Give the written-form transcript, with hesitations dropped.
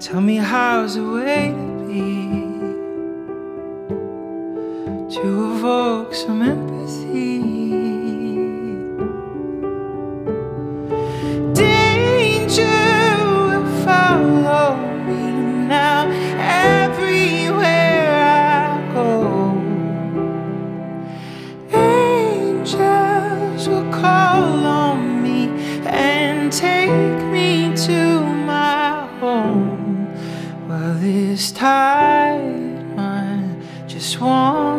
Tell me how's the way to be, to evoke some empathy. Danger will follow me now everywhere I go. Angels will call on me and take me to my home. Well, this tired mind just wants